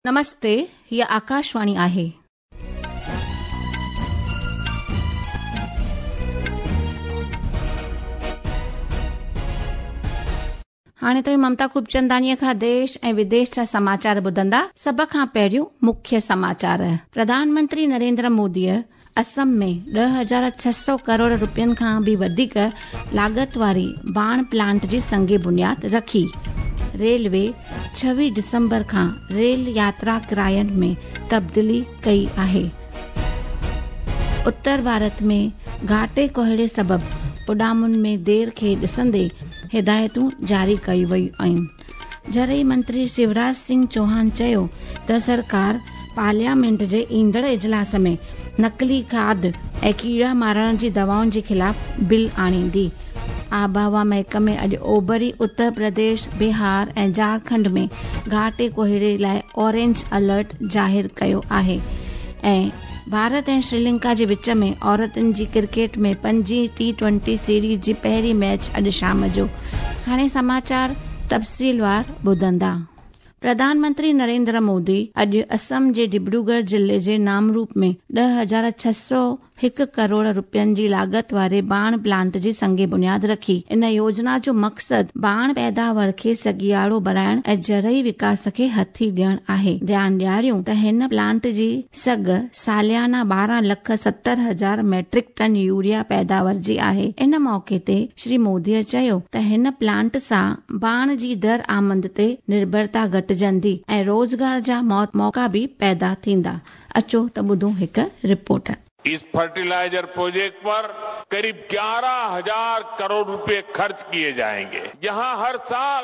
नमस्ते, हीअ आकाशवाणी आहे। हाणे तव्हां ममता खूबचंदानीअ खां देश ऐं विदेश जा समाचार ॿुधंदा। सभ खां पहिरियों मुख्य समाचार। प्रधानमंत्री नरेंद्र मोदीअ असम में 10,600 करोड़ रुपयनि खां बि वधीक लागत वारी बाण प्लांट जी संगे बुनियाद रखी। रेलवे 26 दिसंबर खां रेल यात्रा किरायनि में तब्दीली कई आहे। उत्तर भारत में घाटे कोहड़े सबबि उॾामुनि में देर खे ॾिसंदे हिदायतूं जारी कई वयूं आहिनि। ज़रई मंत्री शिवराज सिंह चौहान चयो त सरकार पार्लियामेंट जे ईंदड़ इजलास में नकली खाद ऐं कीड़ा मारण जी दवाउनि जे खिलाफ़ बिल आणींदी। आबहवा महकमे अॼु ओभरी उत्तर प्रदेश, बिहार ऐं झारखंड में घाटे कोहरे लाइ ऑरेंज अलर्ट ज़ाहिर कयो आहे। ऐं भारत ऐं श्रीलंका जे विच में औरतुनि जी क्रिकेट में 5 T20 सीरीज़ जी पहिरीं मैच अॼु शाम जो। हाणे समाचार तफ़सीलवार ॿुधंदा। प्रधानमंत्री नरेंद्र मोदी अॼु असम जे डिब्रूगढ़ जिले जे नामरूप में 10,601 करोड़ रुपयनि जी लागत वारे बाण प्लांट जी संगे बुनियाद रखी। इन योजना जो मक़सद बाण पैदावार खे सगियारो बनाइण ऐं जरई विकास खे हथी ॾियण आहे। ध्यान ॾियारियूं त हिन प्लांट जी सग सालियाना 12,70,000 मैट्रिक टन यूरिया पैदावार जी आहे। इन मौके ते श्री मोदीअ चयो त हिन प्लांट सां बाण जी दर आमद ते निर्भरता घटिजंदी ऐं रोजगार जा मौका भी पैदा थींदा। अचो त ॿुधूं हिकु रिपोर्ट। इस फर्टिलाइजर प्रोजेक्ट पर करीब 11,000 करोड़ रुपए खर्च किए जाएंगे, जहां हर साल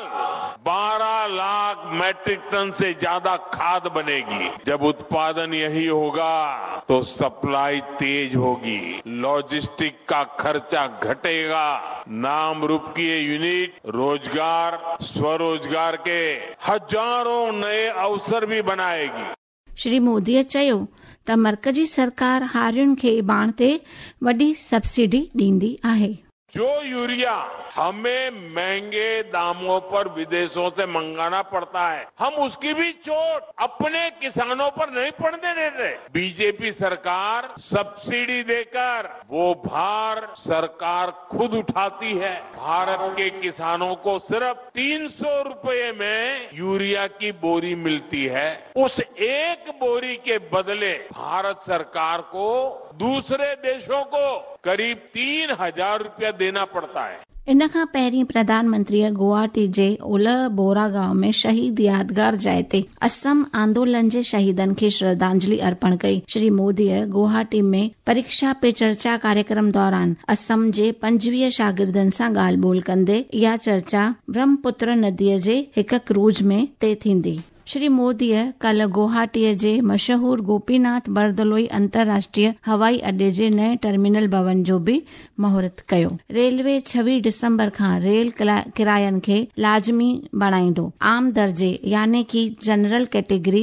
12 लाख मैट्रिक टन से ज्यादा खाद बनेगी। जब उत्पादन यही होगा तो सप्लाई तेज होगी, लॉजिस्टिक का खर्चा घटेगा, नाम रूप की ये यूनिट रोजगार, स्वरोजगार के हजारों नए अवसर भी बनाएगी। श्री मोदीअ चयो त मर्कजी सरकार हारियुनि खे बाण ते वॾी सब्सिडी ॾींदी आहे। जो यूरिया हमें महंगे दामों पर विदेशों से मंगाना पड़ता है, हम उसकी भी चोट अपने किसानों पर नहीं पड़ने देते। बीजेपी सरकार सब्सिडी देकर वो भार सरकार खुद उठाती है। भारत के किसानों को सिर्फ 300 रुपए में यूरिया की बोरी मिलती है। उस एक बोरी के बदले भारत सरकार को दूसरे देशों को करीब 3,000 रुपया देना पड़ता है। इन खां पहिरीं प्रधानमंत्रीअ गुवाहाटी जे ओलह बोरा गांव में शहीद यादगार जाइ ते असम आंदोलन जे शहीदनि खे श्रद्धांजलि अर्पण कई। श्री मोदीअ गुवाहाटी में परीक्षा पे चर्चा कार्यक्रम दौरान असम जे 25 शागिर्दनि सां ॻाल्हि ॿोल कंदे इहा चर्चा ब्रह्मपुत्र नदीअ जे हिक क्रूज में तय थींदी। श्री मोदीअ कल गुवाहाटीअ जे मशहूर गोपीनाथ बरदलोई अंतर्राष्ट्रीय हवाई अड्डे जे नए टर्मिनल भवन जो भी महूरत कयो। रेलवे 26 दिसंबर खां रेल किरायनि खे लाज़मी बणाईंदो। आम दर्जे यानी कि जनरल कैटेगरी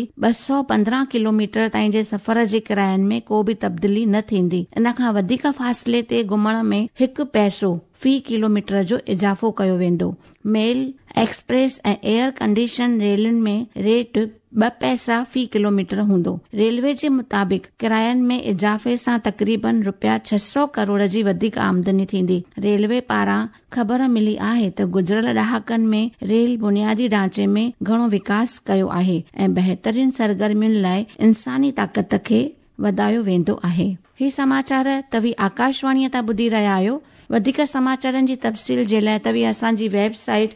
215 किलोमीटर ताईं जे सफ़र जे किरायनि में को भी तब्दीली न थींदी। इन खां वधीक फ़ासिले ते घुमण में 1 पैसो फी किलोमीटर जो इजाफ़ो कयो वेंदो। मेल, एक्सप्रेस ऐं एयर कंडीशन रेलुनि में रेट 2 पैसा फी किलोमीटर हूंदो। रेलवे जे मुताबिक़ किरायनि में इजाफ़े सां तक़रीबन रुपया 600 करोड़ जी वधीक आमदनी थींदी। रेलवे पारां ख़बर मिली आहे त गुज़िरियल ॾहाकनि में रेल बुनियादी ढांचे में घणो विकास कयो आहे ऐं बहितरीन सरगर्मियुनि लाइ इंसानी ताक़त खे वधायो वेंदो आहे। ही समाचार तव्हीं आकाशवाणीअ तां ॿुधी रहिया आहियो। वधीक समाचारनि जी तफ़सील जे लाइ तव्हीं असांजी वेबसाइट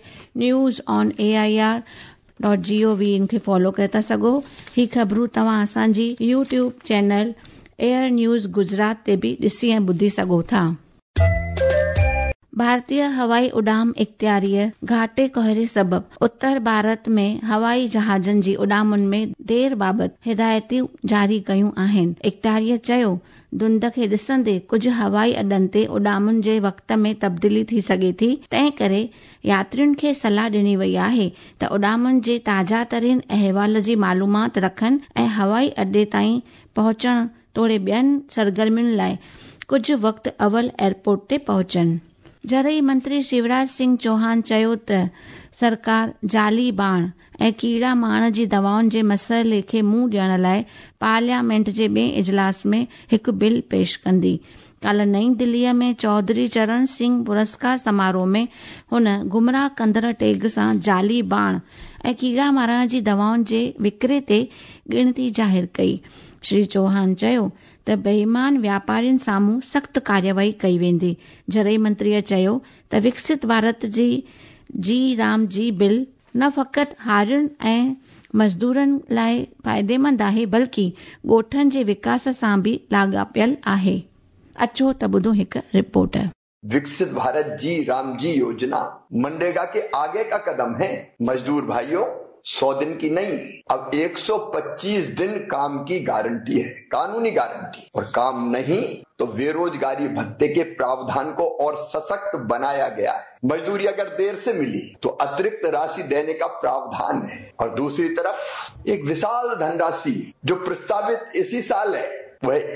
newsonair.gov खे फॉलो करे था सघो। ही ख़बरूं तव्हां असांजी YouTube channel air news Gujarat ते भी ॾिसी ऐं ॿुधी सघो था। भारतीय हवाई उॾाम इख़्तियारीअ घाटे कोहरे सबबि उत्तर भारत में हवाई जहाज़नि जी उॾामुनि में देर बाबति हिदायतूं जारी कयूं आहिनि। इख़्तियारीअ चयो धुंध खे ॾिसंदे कुझु हवाई अॾनि ते उॾामुनि जे वक़्त में तब्दीली थी सघे थी। तंहिं करे यात्रियुनि खे सलाह ॾिनी वई आहे त उॾामुनि जे ताज़ा तरीन अहवाल जी मालूमात रखनि ऐं हवाई अॾे ताईं पहुचण तोड़े ॿियनि सरगर्मियुनि लाइ कुझु वक़्तु अवल एयरपोर्ट ते पहुचनि। ज़रई मंत्री शिवराज सिंह चौहान चयो त सरकार जाली बाण ऐं कीड़ा मारण जी दवाउनि जे मसइले खे मुंहुं ॾियण लाइ पार्लियामेंट जे ॿिए इजलास में हिकु बिल पेश कंदी। कल नई दिल्लीअ में चौधरी चरण सिंह पुरस्कार समारोह में हुन गुमराह कंदड़ टेग सां जाली बाण ऐं कीड़ा मारण जी दवाउनि जे विकिरे ते गिणती ज़ाहिर कई। श्री चौहान चयो त बेईमान व्यापारियुनि साम्हूं सख़्त कार्यवाही कई वेंदी। जरई मंत्रीअ चयो त Viksit Bharat G RAM G bill न फ़क़ति हारियुनि ऐं मज़दूरनि लाइ फ़ाइदेमंद आहे बल्कि ॻोठनि जे विकास सां बि लाॻापियल आहे। अचो त ॿुधो हिकु रिपोर्ट। विकसित भारत जी राम जी योजना मनरेगा के आगे का कदम है। मजदूर भाइयों, 100 दिन की नहीं, अब 125 दिन काम की गारंटी है, कानूनी गारंटी। और काम नहीं तो बेरोजगारी भत्ते के प्रावधान को और सशक्त बनाया गया है। मजदूरी अगर देर से मिली तो अतिरिक्त राशि देने का प्रावधान है। और दूसरी तरफ एक विशाल धनराशि जो प्रस्तावित इसी साल है, वह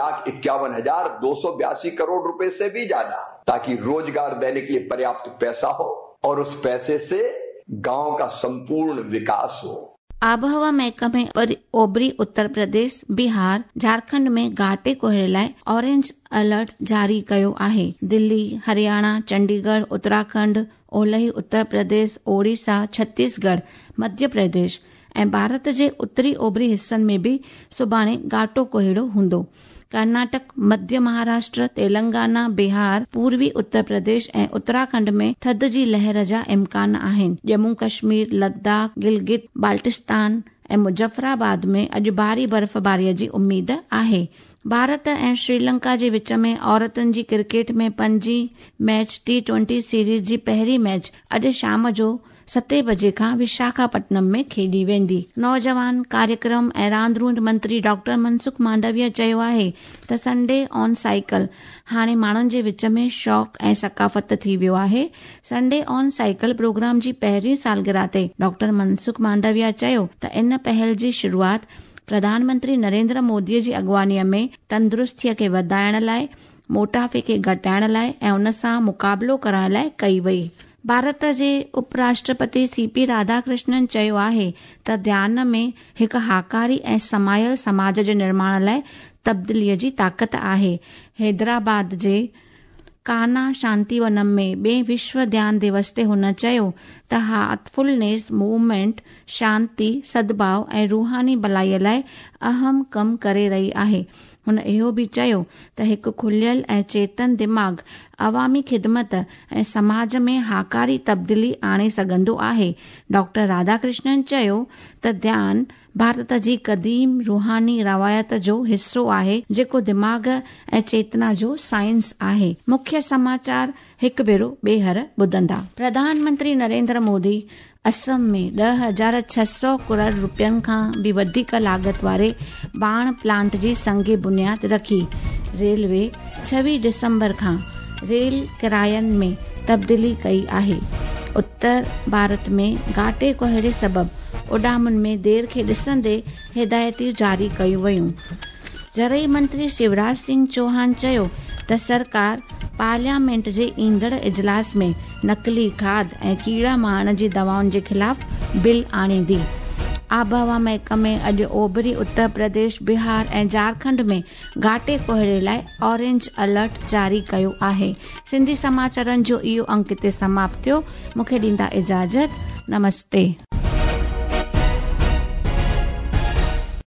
1,51,282 करोड़ रुपए से भी ज्यादा, ताकि रोजगार देने के लिए पर्याप्त पैसा हो और उस पैसे से गांव का संपूर्ण विकास हो। आबहवा महकमे ओभरी उत्तर प्रदेश, बिहार, झारखंड में घाटे कोहरे लाइ ऑरेंज अलर्ट जारी कयो आहे। दिल्ली, हरियाणा, चंडीगढ़, उत्तराखंड, ओलही उत्तर प्रदेश, ओडिशा, छत्तीसगढ़, मध्य प्रदेश ऐं भारत जे उत्तरी ओभरी हिस्सनि में भी सुभाणे घाटो कोहीड़ो हूंदो। कर्नाटक, मध्य महाराष्ट्र, तेलंगाना, बिहार, पूर्वी उत्तर प्रदेश ऐं उत्तराखंड में थधि जी लहर जा इम्कान आहिनि। जम्मू कश्मीर, लद्दाख, गिलगित बाल्टिस्तान ऐं मुजफ्फराबाद में अॼु भारी बर्फ़बारीअ जी उमीद आहे। भारत ऐं श्रीलंका जे विच में औरतुनि जी क्रिकेट में 5 मैच T20 सीरीज़ जी पहिरीं मैच अॼु शाम जो 7 बजे खां विशाखापट्टनम में खेॾी वेंदी। नौजवान कार्यक्रम ऐं रांदि मंत्री डॉक्टर मनसुख मांडविया चयो आहे त संडे ऑन साइकिल हाणे माण्हुनि जे विच में शौक़ ऐं सकाफ़त थी वियो आहे। संडे ऑन साइकिल प्रोग्राम जी पहिरीं सालगिरह ते डॉक्टर मनसुख मांडविया चयो त इन पहल जी शुरूआत प्रधानमंत्री नरेंद्र मोदीअ जी अॻुवानीअ में तंदुरुस्तीअ खे वधाइण लाइ, मोटापे खे घटाइण लाइ ऐं उन सां मुक़ाबिलो करण लाइ कई वई। भारत जे उपराष्ट्रपति CP राधाकृष्णन चयो आहे त ध्यान में हिकु हाकारी ऐं समायल समाज जे निर्माण लाइ तब्दीलीअ जी ताक़त आहे। हैदराबाद जे कान्हा शांतिवनम में ॿिए विश्व ध्यान दिवस ते हुन चयो त हार्टफुलनेस मूवमेंट शांती, सद्भाव ऐं रूहानी भलाईअ लाइ अहम कमु करे रही आहे। हुन इहो बि चयो त हिकु खुलियल ऐं चेतन दिमाग़ अवामी ख़िदमत ऐं समाज में हाकारी तब्दीली आणे सघंदो आहे। डॉक्टर राधाकृष्णन चयो त ध्यान भारत जी क़दीम रूहानी रवायत जो हिस्सो आहे जेको दिमाग़ ऐं चेतना जो साइंस आहे। मुख्य समाचार हिकु भेरो ॿेहर ॿुधंदा। प्रधानमंत्री नरेंद्र मोदी असम में 10,600 करोड़ रुपयनि खां बि वधीक लागत वारे बाण प्लांट जी संगे बुनियाद रखी। रेलवे 26 दिसंबर खां रेल किरायनि में तब्दीली कई आहे। उत्तर भारत में घाटे कोहरे सबबि उॾामुनि में देर खे ॾिसंदे हिदायतियूं जारी कयूं वयूं। जरई मंत्री शिवराज सिंह चौहान चयो त सरकार पार्लियामेंट जे ईंदड़ इजलास में नकली खाद ऐं कीड़ा मारण जी दवाउनि जे ख़िलाफ़ बिल आणींदी। आबहवा महकमे अॼु ओभरी उत्तर प्रदेश, बिहार ऐं झारखंड में घाटे कोहरे लाइ ऑरेंज अलर्ट जारी कयो आहे। सिंधी समाचारनि जो इहो अंक ते समाप्त थियो। मूंखे ॾींदा इजाज़त। नमस्ते।